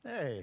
Hey,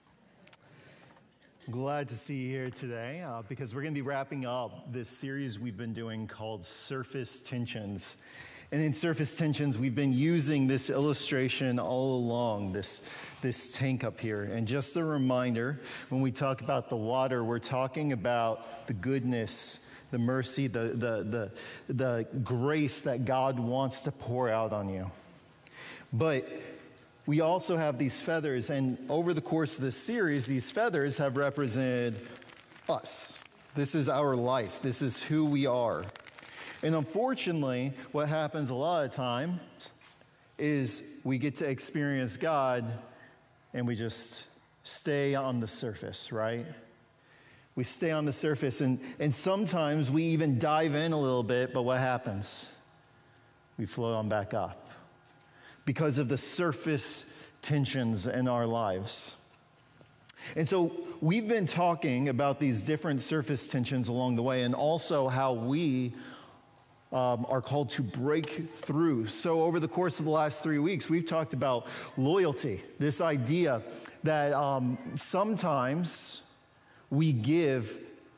glad to see you here today because we're going to be wrapping up this series we've been doing called Surface Tensions. And in Surface Tensions, we've been using this illustration all along, this tank up here. And just a reminder, when we talk about the water, we're talking about the goodness, the mercy, the grace that God wants to pour out on you. But we also have these feathers, and over the course of this series, these feathers have represented us. This is our life. This is who we are. And unfortunately, what happens a lot of times is we get to experience God and we just stay on the surface, right? We stay on the surface, and sometimes we even dive in a little bit, but what happens? We float on back up because of the surface tensions in our lives. And so we've been talking about these different surface tensions along the way, and also how we are called to break through. So over the course of the last 3 weeks, we've talked about loyalty, this idea that sometimes we give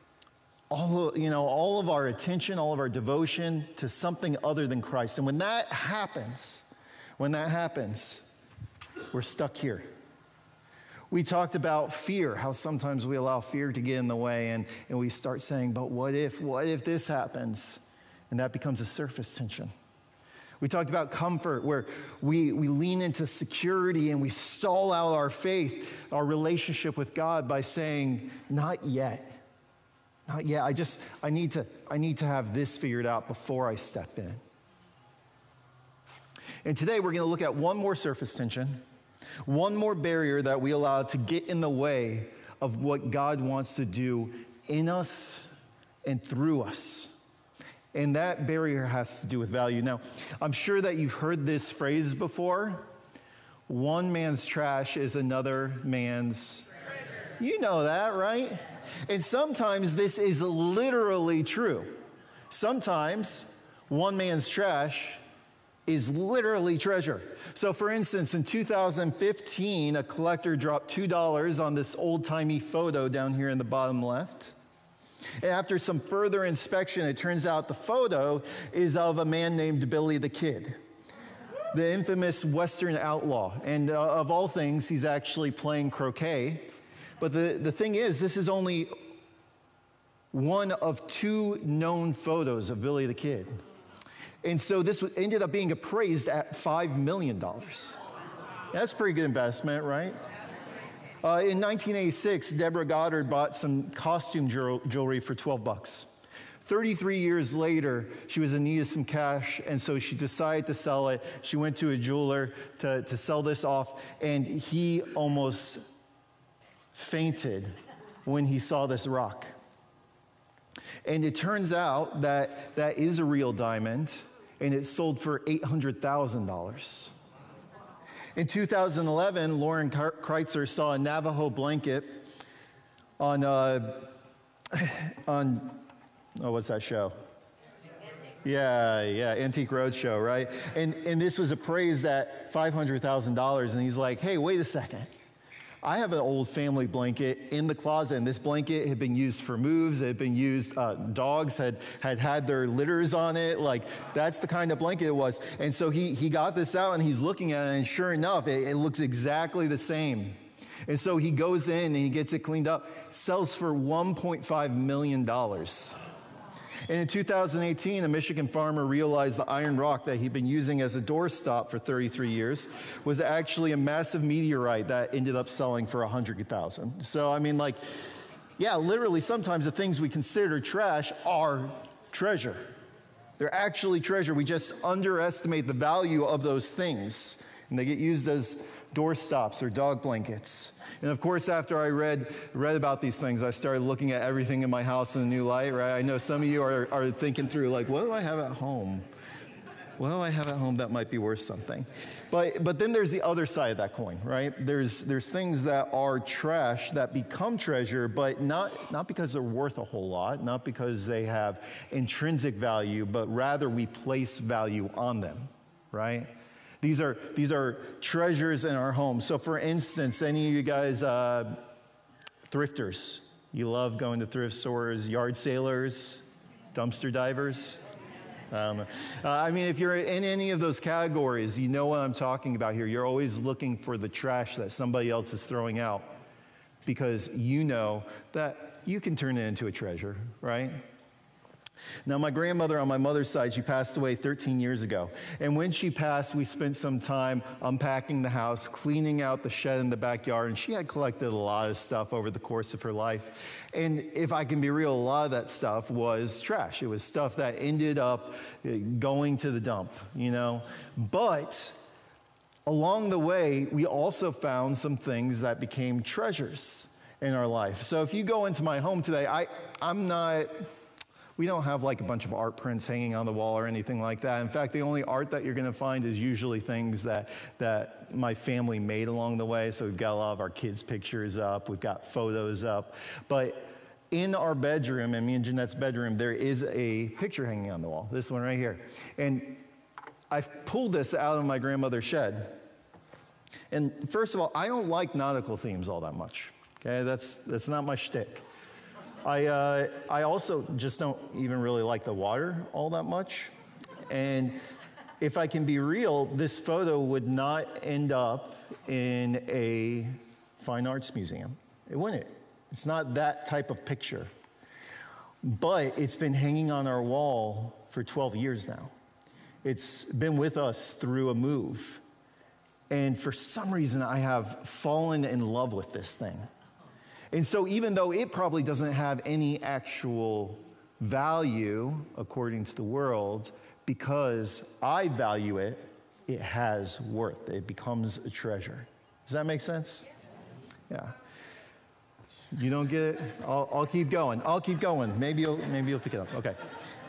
all of our attention, all of our devotion to something other than Christ. And when that happens, we're stuck here. We talked about fear, how sometimes we allow fear to get in the way, and we start saying, but what if this happens? And that becomes a surface tension. We talked about comfort, where we lean into security and we stall out our faith, our relationship with God by saying, not yet. Not yet. I need to have this figured out before I step in. And today we're going to look at one more surface tension, one more barrier that we allow to get in the way of what God wants to do in us and through us. And that barrier has to do with value. Now, I'm sure that you've heard this phrase before. One man's trash is another man's treasure. You know that, right? And sometimes this is literally true. Sometimes one man's trash is literally treasure. So for instance, in 2015, a collector dropped $2 on this old-timey photo down here in the bottom left. And after some further inspection, it turns out the photo is of a man named Billy the Kid, the infamous Western outlaw. And of all things, he's actually playing croquet. But the thing is, this is only one of two known photos of Billy the Kid. And so this ended up being appraised at $5 million. That's a pretty good investment, right? In 1986, Deborah Goddard bought some costume jewelry for $12. 33 years later, she was in need of some cash, and so she decided to sell it. She went to a jeweler to sell this off, and he almost fainted when he saw this rock. And it turns out that that is a real diamond, and it sold for $800,000. In 2011, Lauren Kreitzer saw a Navajo blanket on what's that show? Antique Roadshow, right? And this was appraised at $500,000, and he's like, hey, wait a second. I have an old family blanket in the closet, and this blanket had been used for moves. It had been used, dogs had their litters on it. Like, that's the kind of blanket it was. And so he got this out, and he's looking at it, and sure enough, it looks exactly the same. And so he goes in, and he gets it cleaned up, sells for $1.5 million. And in 2018, a Michigan farmer realized the iron rock that he'd been using as a doorstop for 33 years was actually a massive meteorite that ended up selling for $100,000. So, I mean, literally sometimes the things we consider trash are treasure. They're actually treasure. We just underestimate the value of those things, and they get used as doorstops or dog blankets. And of course, after I read about these things, I started looking at everything in my house in a new light, right? I know some of you are thinking through, like, what do I have at home? What do I have at home that might be worth something? But then there's the other side of that coin, right? There's things that are trash that become treasure, but not because they're worth a whole lot, not because they have intrinsic value, but rather we place value on them, right? These are treasures in our home. So for instance, any of you guys thrifters, you love going to thrift stores, yard sailors, dumpster divers? I mean, if you're in any of those categories, you know what I'm talking about here. You're always looking for the trash that somebody else is throwing out because you know that you can turn it into a treasure, right? Now, my grandmother on my mother's side, she passed away 13 years ago. And when she passed, we spent some time unpacking the house, cleaning out the shed in the backyard, and she had collected a lot of stuff over the course of her life. And if I can be real, a lot of that stuff was trash. It was stuff that ended up going to the dump, you know. But along the way, we also found some things that became treasures in our life. So if you go into my home today, we don't have like a bunch of art prints hanging on the wall or anything like that. In fact, the only art that you're going to find is usually things that my family made along the way. So we've got a lot of our kids' pictures up. We've got photos up. But in our bedroom, in me and Jeanette's bedroom, there is a picture hanging on the wall, this one right here. And I've pulled this out of my grandmother's shed. And first of all, I don't like nautical themes all that much. Okay, that's not my shtick. I also just don't even really like the water all that much. And if I can be real, this photo would not end up in a fine arts museum. It wouldn't. It's not that type of picture. But it's been hanging on our wall for 12 years now. It's been with us through a move. And for some reason, I have fallen in love with this thing. And so even though it probably doesn't have any actual value according to the world, because I value it, it has worth. It becomes a treasure. Does that make sense? Yeah. You don't get it? I'll keep going. I'll keep going. Maybe you'll pick it up. Okay.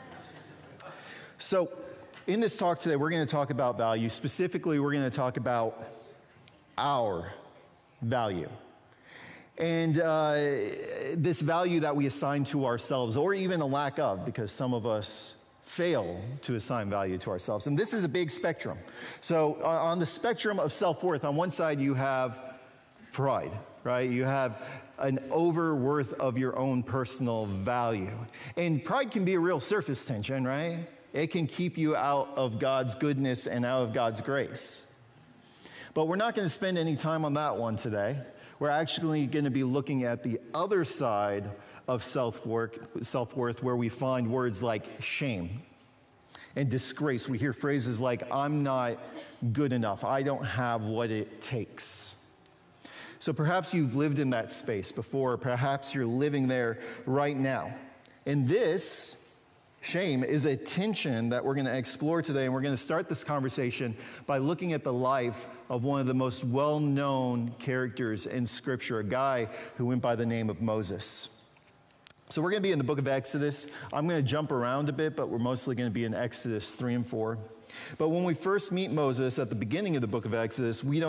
So in this talk today, we're going to talk about value. Specifically, we're going to talk about our value. And this value that we assign to ourselves, or even a lack of, because some of us fail to assign value to ourselves. And this is a big spectrum. So on the spectrum of self-worth, on one side you have pride, right? You have an overworth of your own personal value. And pride can be a real surface tension, right? It can keep you out of God's goodness and out of God's grace. But we're not going to spend any time on that one today. We're actually going to be looking at the other side of self-worth, where we find words like shame and disgrace. We hear phrases like, I'm not good enough. I don't have what it takes. So perhaps you've lived in that space before. Perhaps you're living there right now. And this shame is a tension that we're going to explore today, and we're going to start this conversation by looking at the life of one of the most well-known characters in Scripture, a guy who went by the name of Moses. So we're going to be in the book of Exodus. I'm going to jump around a bit, but we're mostly going to be in Exodus 3 and 4. But when we first meet Moses at the beginning of the book of Exodus, we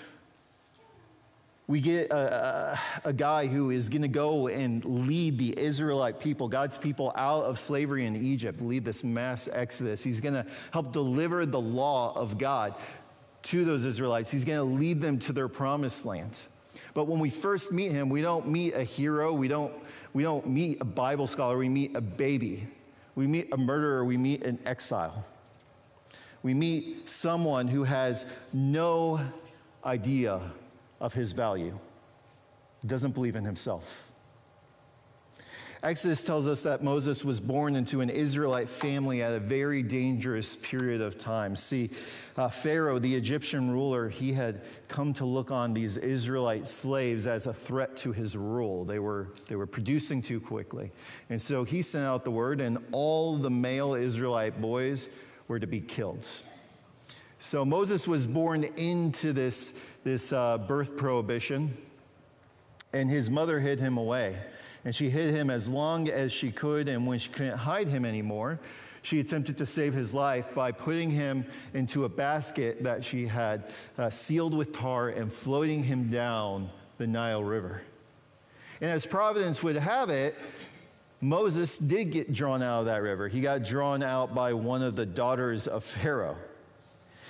get a guy who is going to go and lead the Israelite people, God's people, out of slavery in Egypt, lead this mass exodus. He's going to help deliver the law of God to those Israelites. He's going to lead them to their promised land. But when we first meet him, we don't meet a hero. We don't meet a Bible scholar. We meet a baby. We meet a murderer. We meet an exile. We meet someone who has no idea of his value. He doesn't believe in himself. Exodus tells us that Moses was born into an Israelite family at a very dangerous period of time. See, Pharaoh, the Egyptian ruler, he had come to look on these Israelite slaves as a threat to his rule. They were producing too quickly. And so he sent out the word, and all the male Israelite boys were to be killed. So Moses was born into this birth prohibition, and his mother hid him away. And she hid him as long as she could, and when she couldn't hide him anymore, she attempted to save his life by putting him into a basket that she had sealed with tar and floating him down the Nile River. And as providence would have it, Moses did get drawn out of that river. He got drawn out by one of the daughters of Pharaoh.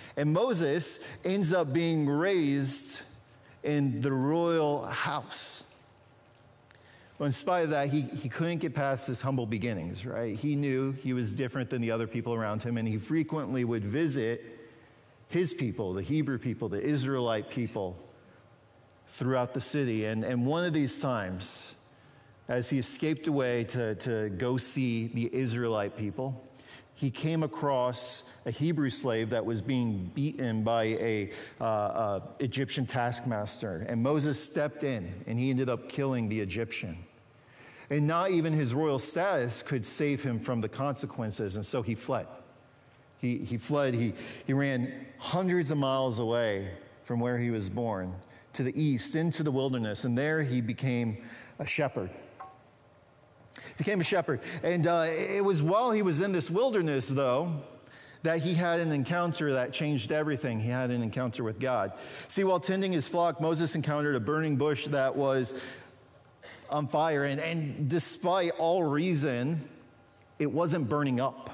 And Moses ends up being raised in the royal house. Well, in spite of that, he couldn't get past his humble beginnings, right? He knew he was different than the other people around him, and he frequently would visit his people, the Hebrew people, the Israelite people, throughout the city. And one of these times, as he escaped away to go see the Israelite people, he came across a Hebrew slave that was being beaten by a Egyptian taskmaster. And Moses stepped in, and he ended up killing the Egyptian. And not even his royal status could save him from the consequences, and so he fled. He fled. He ran hundreds of miles away from where he was born, to the east, into the wilderness, and there he became a shepherd. And it was while he was in this wilderness, though, that he had an encounter that changed everything. He had an encounter with God. See, while tending his flock, Moses encountered a burning bush that was on fire, and despite all reason, it wasn't burning up.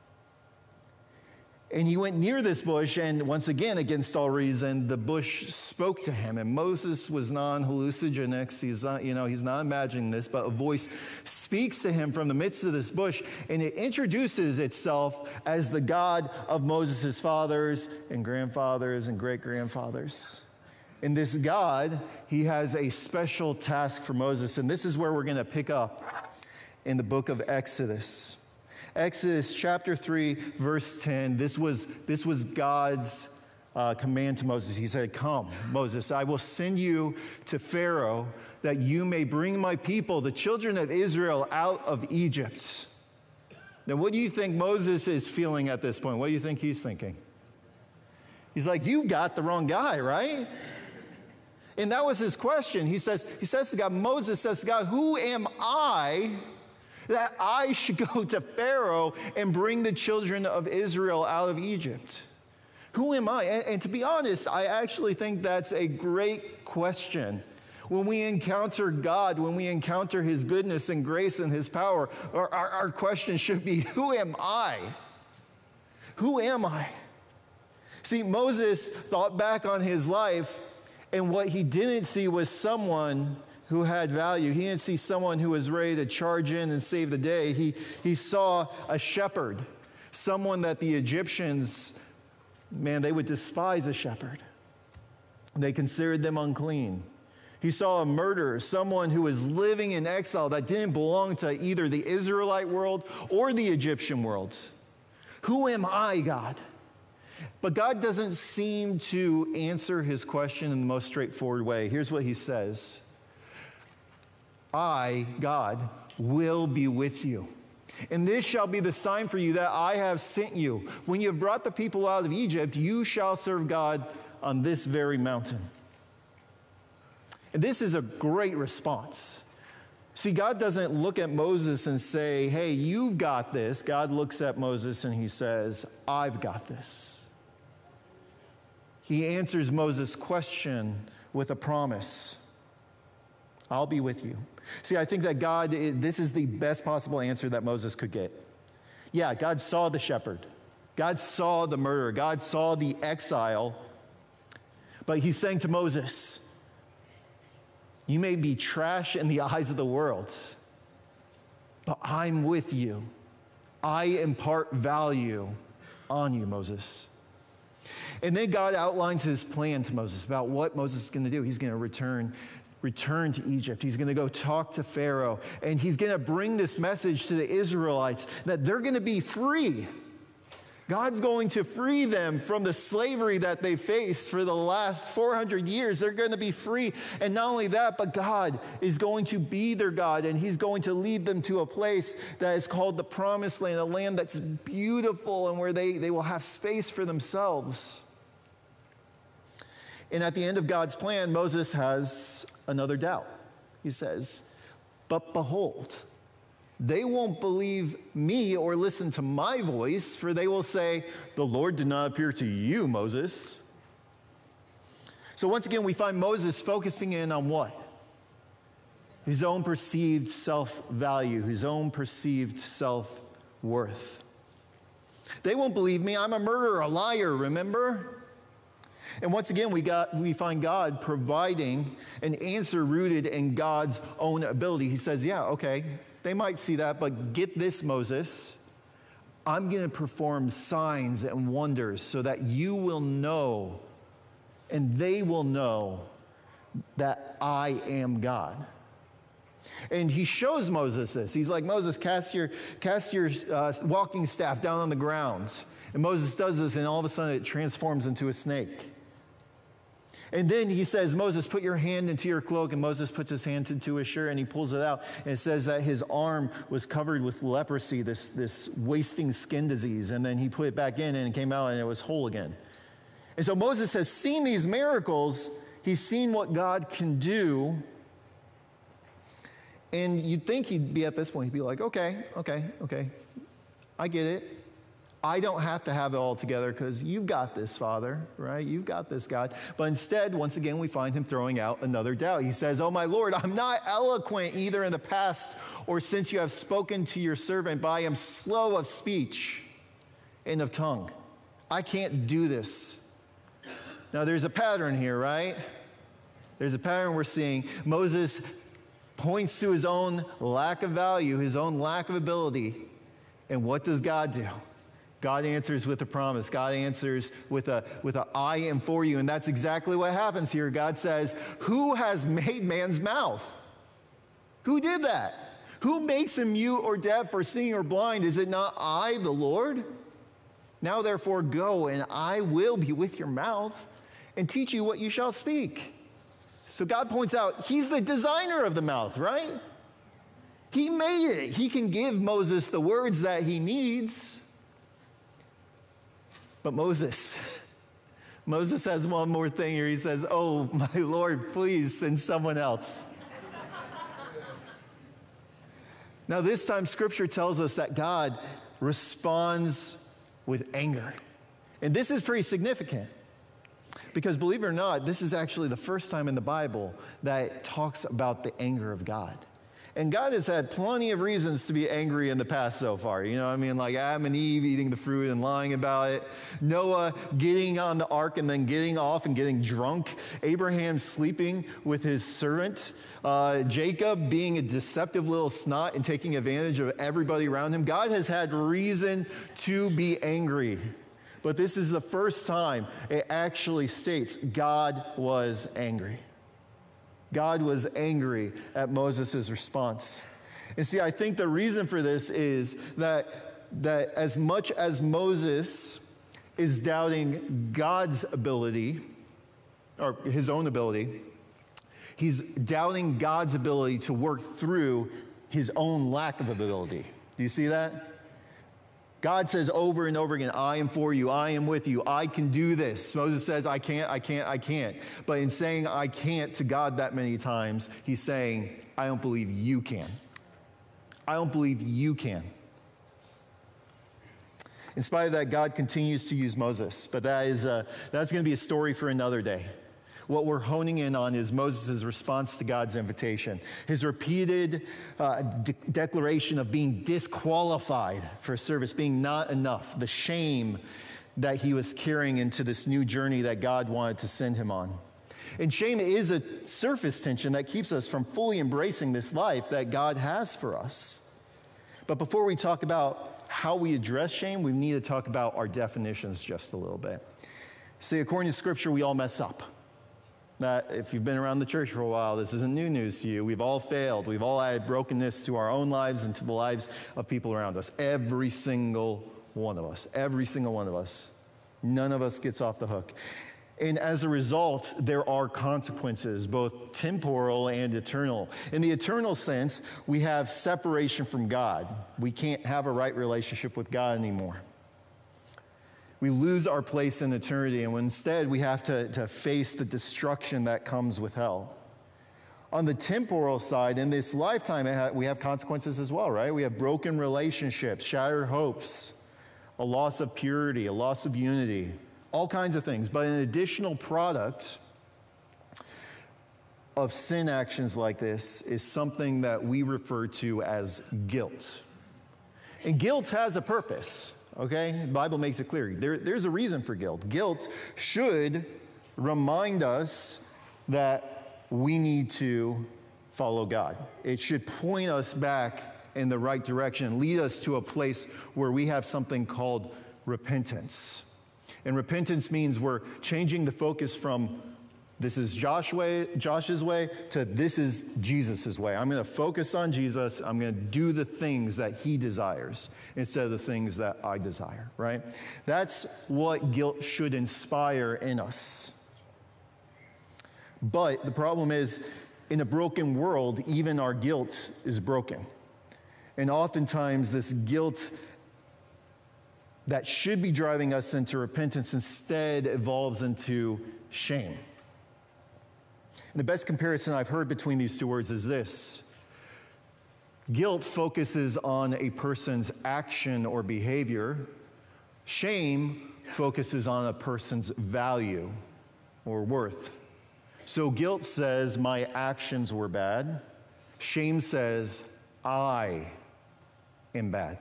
And he went near this bush, and once again, against all reason, the bush spoke to him. And Moses was non-hallucinogenics. He's not imagining this, but a voice speaks to him from the midst of this bush, and it introduces itself as the God of Moses' fathers and grandfathers and great-grandfathers. And this God, he has a special task for Moses, and this is where we're going to pick up in the book of Exodus. Exodus chapter 3, verse 10, this was God's command to Moses. He said, "Come, Moses, I will send you to Pharaoh that you may bring my people, the children of Israel, out of Egypt." Now, what do you think Moses is feeling at this point? What do you think he's thinking? He's like, "You've got the wrong guy, right?" And that was his question. He says to God, Moses says to God, "Who am I that I should go to Pharaoh and bring the children of Israel out of Egypt? Who am I?" And to be honest, I actually think that's a great question. When we encounter God, when we encounter his goodness and grace and his power, our question should be, who am I? Who am I? See, Moses thought back on his life, and what he didn't see was someone who had value. He didn't see someone who was ready to charge in and save the day. He saw a shepherd, someone that the Egyptians, man, they would despise a shepherd. They considered them unclean. He saw a murderer, someone who was living in exile that didn't belong to either the Israelite world or the Egyptian world. Who am I, God? But God doesn't seem to answer his question in the most straightforward way. Here's what he says: "I, God, will be with you. And this shall be the sign for you that I have sent you. When you have brought the people out of Egypt, you shall serve God on this very mountain." And this is a great response. See, God doesn't look at Moses and say, "Hey, you've got this." God looks at Moses and he says, "I've got this." He answers Moses' question with a promise. "I'll be with you." See, I think that this is the best possible answer that Moses could get. Yeah, God saw the shepherd. God saw the murderer. God saw the exile. But he's saying to Moses, you may be trash in the eyes of the world, but I'm with you. I impart value on you, Moses. And then God outlines his plan to Moses about what Moses is going to do. He's going to return to Egypt. He's going to go talk to Pharaoh, and he's going to bring this message to the Israelites that they're going to be free. God's going to free them from the slavery that they faced for the last 400 years. They're going to be free. And not only that, but God is going to be their God, and he's going to lead them to a place that is called the Promised Land, a land that's beautiful and where they will have space for themselves. And at the end of God's plan, Moses has another doubt. He says, "But behold, they won't believe me or listen to my voice, for they will say, 'The Lord did not appear to you, Moses.'" So once again, we find Moses focusing in on what? His own perceived self-value, his own perceived self-worth. They won't believe me. I'm a murderer, a liar, remember? And once again, we find God providing an answer rooted in God's own ability. He says, yeah, okay, they might see that, but get this, Moses. I'm going to perform signs and wonders so that you will know and they will know that I am God. And he shows Moses this. He's like, Moses, cast your walking staff down on the ground. And Moses does this, and all of a sudden it transforms into a snake. And then he says, Moses, put your hand into your cloak. And Moses puts his hand into his shirt, and he pulls it out. And it says that his arm was covered with leprosy, this wasting skin disease. And then he put it back in, and it came out, and it was whole again. And so Moses has seen these miracles. He's seen what God can do. And you'd think he'd be at this point, he'd be like, okay, I get it. I don't have to have it all together because you've got this, Father, right? You've got this, God. But instead, once again, we find him throwing out another doubt. He says, oh, my Lord, I'm not eloquent either in the past or since you have spoken to your servant, but I am slow of speech and of tongue. I can't do this. Now, there's a pattern here, right? There's a pattern we're seeing. Moses points to his own lack of value, his own lack of ability. And what does God do? God answers with a promise. God answers with a I am for you. And that's exactly what happens here. God says, who has made man's mouth? Who did that? Who makes him mute or deaf or seeing or blind? Is it not I, the Lord? Now therefore go, and I will be with your mouth and teach you what you shall speak. So God points out, he's the designer of the mouth, right? He made it. He can give Moses the words that he needs. But Moses has one more thing here. He says, oh, my Lord, please send someone else. Now, this time, Scripture tells us that God responds with anger. And this is pretty significant. Because believe it or not, this is actually the first time in the Bible that it talks about the anger of God. And God has had plenty of reasons to be angry in the past so far. You know what I mean? Like Adam and Eve eating the fruit and lying about it. Noah getting on the ark and then getting off and getting drunk. Abraham sleeping with his servant. Jacob being a deceptive little snot and taking advantage of everybody around him. God has had reason to be angry. But this is the first time it actually states God was angry. God was angry at Moses' response. And see, I think the reason for this is that as much as Moses is doubting God's ability, or his own ability, he's doubting God's ability to work through his own lack of ability. Do you see that? God says over and over again, I am for you, I am with you, I can do this. Moses says, I can't. But in saying I can't to God that many times, he's saying, I don't believe you can. I don't believe you can. In spite of that, God continues to use Moses, but that's going to be a story for another day. What we're honing in on is Moses' response to God's invitation. His repeated declaration of being disqualified for service, being not enough, the shame that he was carrying into this new journey that God wanted to send him on. And shame is a surface tension that keeps us from fully embracing this life that God has for us. But before we talk about how we address shame, we need to talk about our definitions just a little bit. See, according to Scripture, we all mess up. That if you've been around the church for a while, this isn't new news to you. We've all failed. We've all added brokenness to our own lives and to the lives of people around us. Every single one of us. Every single one of us. None of us gets off the hook. And as a result, there are consequences, both temporal and eternal. In the eternal sense, we have separation from God. We can't have a right relationship with God anymore. We lose our place in eternity, and instead we have to face the destruction that comes with hell. On the temporal side, in this lifetime, we have consequences as well, right? We have broken relationships, shattered hopes, a loss of purity, a loss of unity, all kinds of things. But an additional product of sin actions like this is something that we refer to as guilt. And guilt has a purpose. okay? The Bible makes it clear. There's a reason for guilt. Guilt should remind us that we need to follow God. It should point us back in the right direction, lead us to a place where we have something called repentance. And repentance means we're changing the focus from this is Josh's way to this is Jesus' way. I'm going to focus on Jesus. I'm going to do the things that he desires instead of the things that I desire, right? That's what guilt should inspire in us. But the problem is, in a broken world, even our guilt is broken. And oftentimes this guilt that should be driving us into repentance instead evolves into shame. And the best comparison I've heard between these two words is this. Guilt focuses on a person's action or behavior. Shame focuses on a person's value or worth. So guilt says my actions were bad. Shame says I am bad.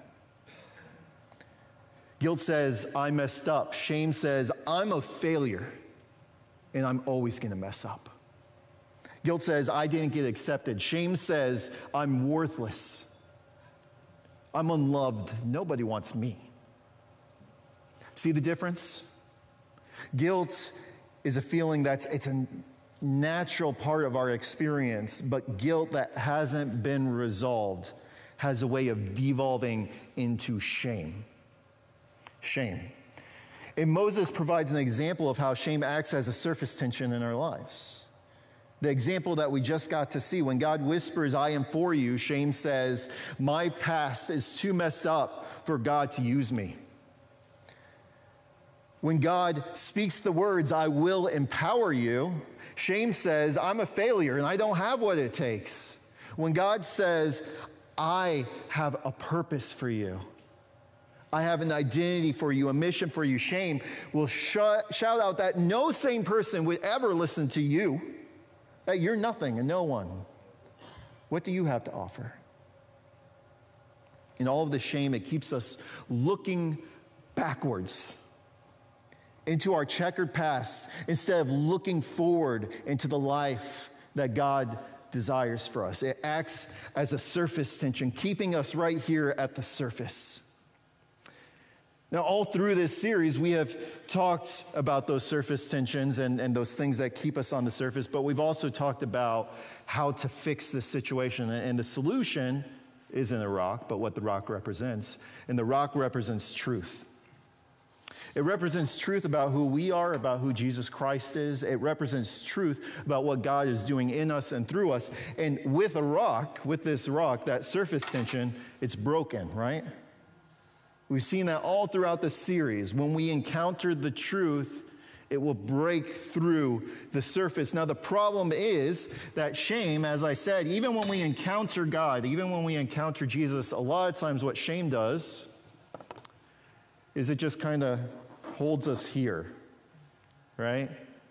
Guilt says I messed up. Shame says I'm a failure and I'm always going to mess up. Guilt says I didn't get accepted. Shame says I'm worthless. I'm unloved. Nobody wants me. See the difference? Guilt is a feeling it's a natural part of our experience, but guilt that hasn't been resolved has a way of devolving into shame. Shame. And Moses provides an example of how shame acts as a surface tension in our lives. The example that we just got to see, when God whispers, I am for you, shame says, my past is too messed up for God to use me. When God speaks the words, I will empower you, shame says, I'm a failure and I don't have what it takes. When God says, I have a purpose for you, I have an identity for you, a mission for you, shame will shout out that no sane person would ever listen to you, that you're nothing and no one. What do you have to offer? In all of the shame, it keeps us looking backwards into our checkered past instead of looking forward into the life that God desires for us. It acts as a surface tension, keeping us right here at the surface. Now, all through this series, we have talked about those surface tensions and those things that keep us on the surface, but we've also talked about how to fix this situation. And the solution isn't a rock, but what the rock represents. And the rock represents truth. It represents truth about who we are, about who Jesus Christ is. It represents truth about what God is doing in us and through us. And with this rock, that surface tension, it's broken, right? We've seen that all throughout the series. When we encounter the truth, it will break through the surface. Now, the problem is that shame, as I said, even when we encounter God, even when we encounter Jesus, a lot of times what shame does is it just kind of holds us here, right?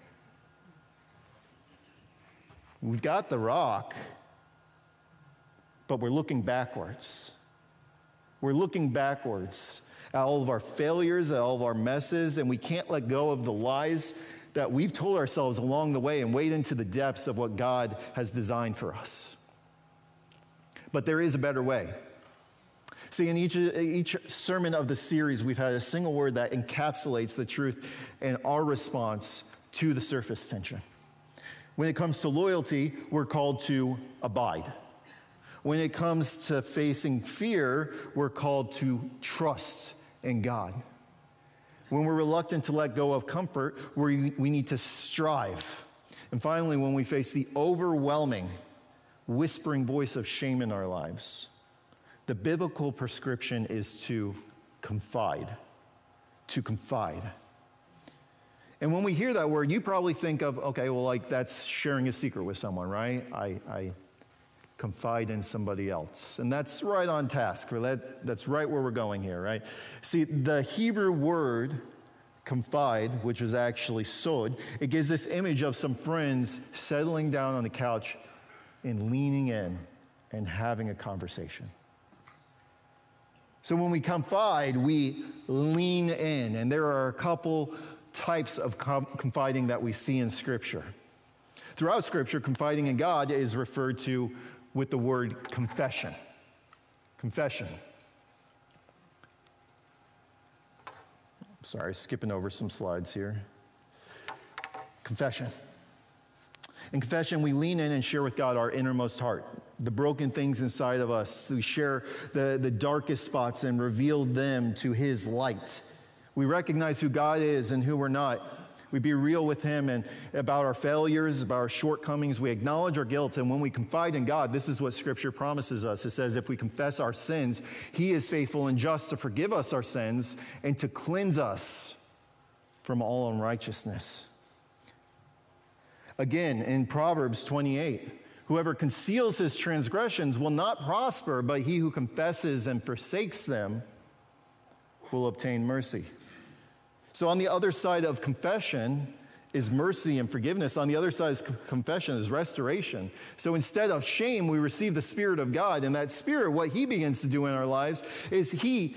We've got the rock, but we're looking backwards. We're looking backwards at all of our failures, at all of our messes, and we can't let go of the lies that we've told ourselves along the way and wade into the depths of what God has designed for us. But there is a better way. See, in each sermon of the series, we've had a single word that encapsulates the truth and our response to the surface tension. When it comes to loyalty, we're called to abide. When it comes to facing fear, we're called to trust in God. When we're reluctant to let go of comfort, we need to strive. And finally, when we face the overwhelming, whispering voice of shame in our lives, the biblical prescription is to confide. To confide. And when we hear that word, you probably think of, okay, well, like that's sharing a secret with someone, right? I confide in somebody else. And that's right on task. That's right where we're going here, right? See, the Hebrew word confide, which is actually sod, it gives this image of some friends settling down on the couch and leaning in and having a conversation. So when we confide, we lean in. And there are a couple types of confiding that we see in Scripture. Throughout Scripture, confiding in God is referred to with the word confession. Confession. Sorry, skipping over some slides here. Confession. In confession, we lean in and share with God our innermost heart, the broken things inside of us. We share the darkest spots and reveal them to His light. We recognize who God is and who we're not. We be real with Him and about our failures, about our shortcomings. We acknowledge our guilt, and when we confide in God, this is what Scripture promises us. It says if we confess our sins, He is faithful and just to forgive us our sins and to cleanse us from all unrighteousness. Again, in Proverbs 28, whoever conceals his transgressions will not prosper, but he who confesses and forsakes them will obtain mercy. So on the other side of confession is mercy and forgiveness. On the other side of confession is restoration. So instead of shame, we receive the Spirit of God. And that Spirit, what He begins to do in our lives is He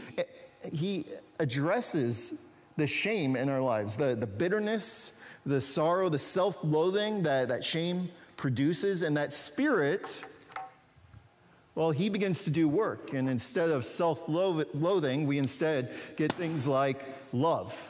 addresses the shame in our lives, the bitterness, the sorrow, the self-loathing that shame produces. And that Spirit, well, He begins to do work. And instead of self-loathing, we instead get things like love,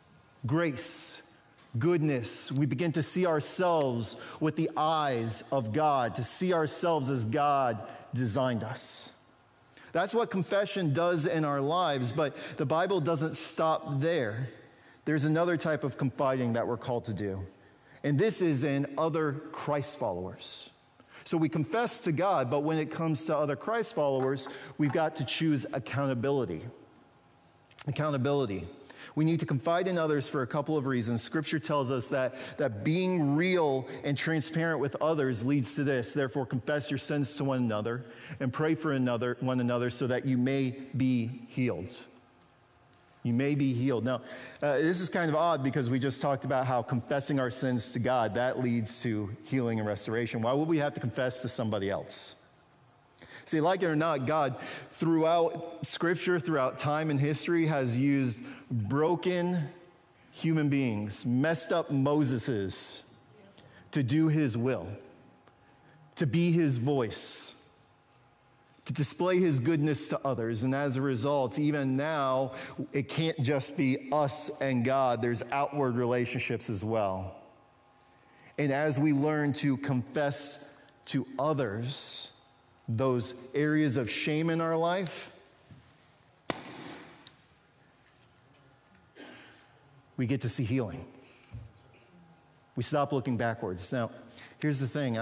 grace, goodness. We begin to see ourselves with the eyes of God, to see ourselves as God designed us. That's what confession does in our lives, but the Bible doesn't stop there. There's another type of confiding that we're called to do, and this is in other Christ followers. So we confess to God, but when it comes to other Christ followers, we've got to choose accountability. Accountability. We need to confide in others for a couple of reasons. Scripture tells us that being real and transparent with others leads to this. Therefore, confess your sins to one another and pray for one another so that you may be healed. You may be healed. Now, this is kind of odd because we just talked about how confessing our sins to God, that leads to healing and restoration. Why would we have to confess to somebody else? See, like it or not, God, throughout Scripture, throughout time and history, has used broken human beings, messed up Moseses, to do His will, to be His voice, to display His goodness to others. And as a result, even now, it can't just be us and God. There's outward relationships as well. And as we learn to confess to others those areas of shame in our life, we get to see healing. We stop looking backwards. Now, here's the thing.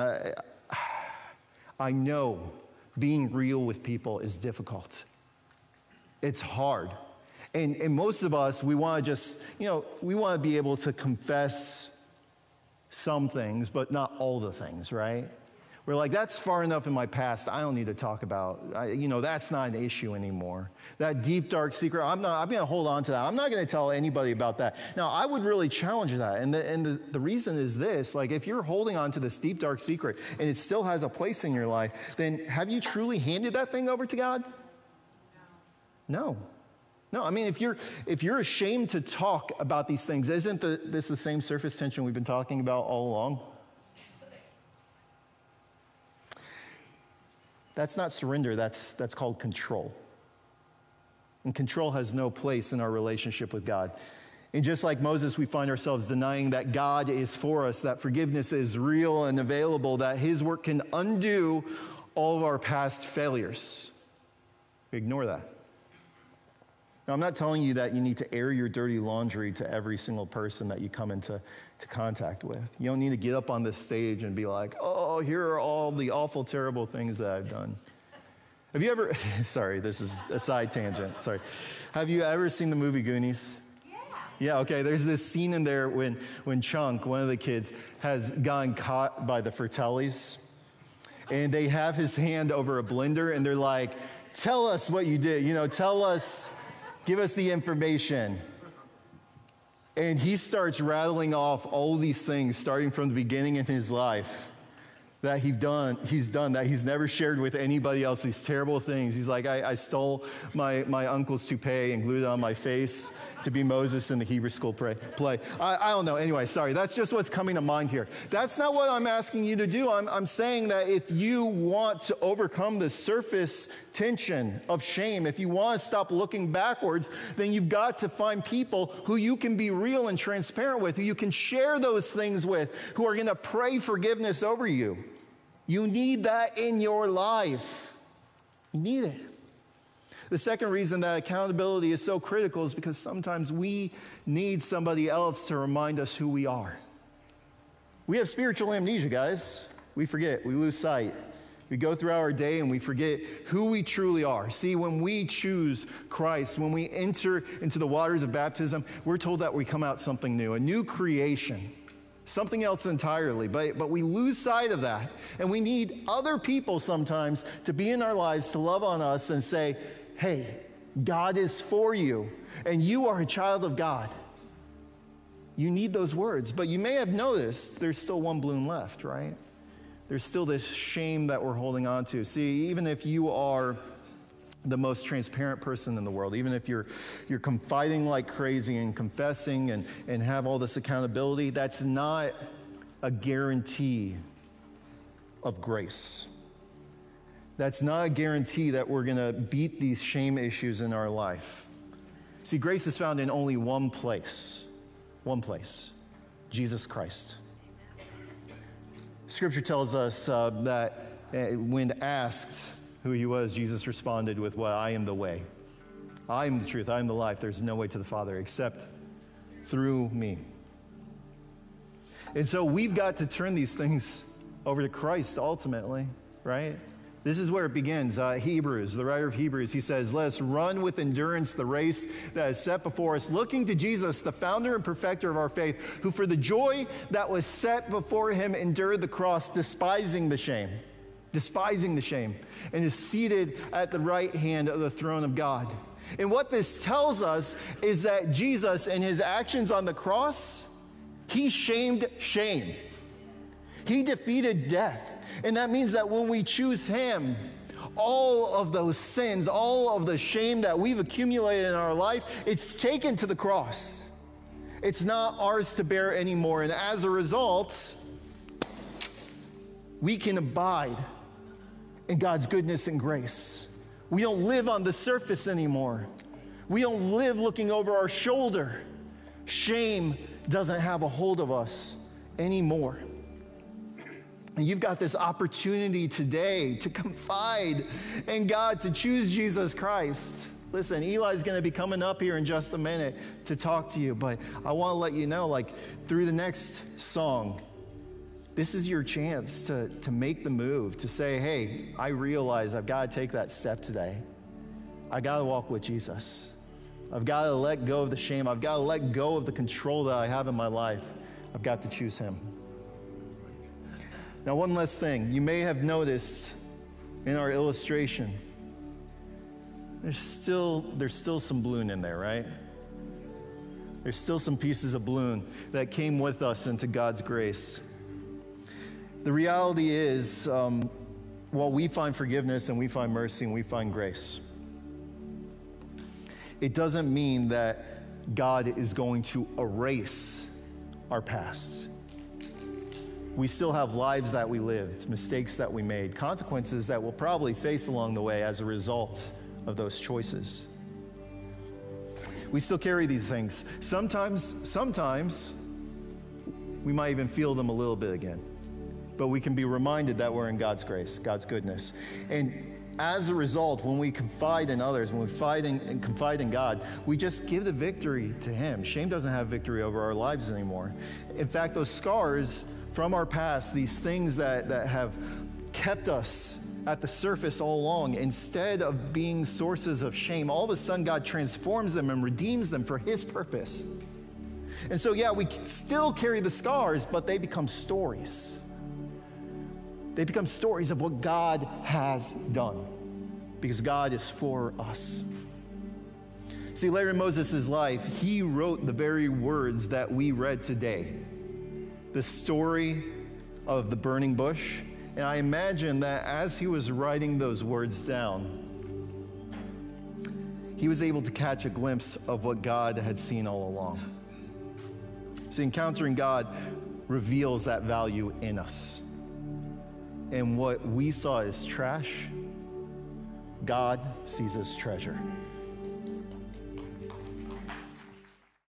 I know being real with people is difficult. It's hard. And most of us, we want to just, we want to be able to confess some things, but not all the things, right? We're like, that's far enough in my past. I don't need to talk about, that's not an issue anymore. That deep, dark secret, I'm going to hold on to that. I'm not going to tell anybody about that. Now, I would really challenge that. And the reason is this, like if you're holding on to this deep, dark secret and it still has a place in your life, then have you truly handed that thing over to God? No. No, I mean, if you're ashamed to talk about these things, isn't this the same surface tension we've been talking about all along? That's not surrender, that's called control. And control has no place in our relationship with God. And just like Moses, we find ourselves denying that God is for us, that forgiveness is real and available, that His work can undo all of our past failures. We ignore that. Now, I'm not telling you that you need to air your dirty laundry to every single person that you come into contact with. You don't need to get up on this stage and be like, oh, here are all the awful, terrible things that I've done. Have you ever, sorry, this is a side tangent, sorry. Have you ever seen the movie Goonies? Yeah, okay, there's this scene in there when Chunk, one of the kids, has gotten caught by the Fratellis, and they have his hand over a blender, and they're like, tell us what you did, give us the information. And he starts rattling off all these things starting from the beginning in his life that he's done that he's never shared with anybody else, these terrible things. He's like, I stole my uncle's toupee and glued it on my face to be Moses in the Hebrew school play. I don't know. Anyway, sorry. That's just what's coming to mind here. That's not what I'm asking you to do. I'm saying that if you want to overcome the surface tension of shame, if you want to stop looking backwards, then you've got to find people who you can be real and transparent with, who you can share those things with, who are going to pray forgiveness over you. You need that in your life. You need it. The second reason that accountability is so critical is because sometimes we need somebody else to remind us who we are. We have spiritual amnesia, guys. We forget. We lose sight. We go throughout our day and we forget who we truly are. See, when we choose Christ, when we enter into the waters of baptism, we're told that we come out something new, a new creation, something else entirely. But we lose sight of that. And we need other people sometimes to be in our lives, to love on us and say, hey, God is for you, and you are a child of God. You need those words. But you may have noticed there's still one balloon left, right? There's still this shame that we're holding on to. See, even if you are the most transparent person in the world, even if you're confiding like crazy and confessing and have all this accountability, that's not a guarantee of grace. That's not a guarantee that we're going to beat these shame issues in our life. See, grace is found in only one place, Jesus Christ. Scripture tells us that when asked who he was, Jesus responded with, well, I am the way. I am the truth. I am the life. There's no way to the Father except through me. And so we've got to turn these things over to Christ ultimately, right? This is where it begins. Hebrews, the writer of Hebrews, he says, let us run with endurance the race that is set before us, looking to Jesus, the founder and perfecter of our faith, who for the joy that was set before him endured the cross, despising the shame, and is seated at the right hand of the throne of God. And what this tells us is that Jesus, in his actions on the cross, he shamed shame. He defeated death. And that means that when we choose him, all of those sins, all of the shame that we've accumulated in our life, it's taken to the cross. It's not ours to bear anymore. And as a result, we can abide in God's goodness and grace. We don't live on the surface anymore. We don't live looking over our shoulder. Shame doesn't have a hold of us anymore. And you've got this opportunity today to confide in God, to choose Jesus Christ. Listen, Eli's going to be coming up here in just a minute to talk to you, but I want to let you know, through the next song, this is your chance to make the move, to say, hey, I realize I've got to take that step today. I got to walk with Jesus. I've got to let go of the shame. I've got to let go of the control that I have in my life. I've got to choose him. Now, one last thing. You may have noticed in our illustration, there's still some balloon in there, right? There's still some pieces of balloon that came with us into God's grace. The reality is, while we find forgiveness and we find mercy and we find grace, it doesn't mean that God is going to erase our past. We still have lives that we lived, mistakes that we made, consequences that we'll probably face along the way as a result of those choices. We still carry these things. Sometimes we might even feel them a little bit again. But we can be reminded that we're in God's grace, God's goodness. And as a result, when we confide in others, when we confide in God, we just give the victory to him. Shame doesn't have victory over our lives anymore. In fact, those scars from our past, these things that have kept us at the surface all along, instead of being sources of shame, all of a sudden God transforms them and redeems them for his purpose. And so, yeah, we still carry the scars, but they become stories. They become stories of what God has done, because God is for us. See, later in Moses' life, he wrote the very words that we read today. The story of the burning bush And I imagine that as he was writing those words down, he was able to catch a glimpse of what God had seen all along. See, encountering God reveals that value in us. And what we saw as trash, God sees as treasure.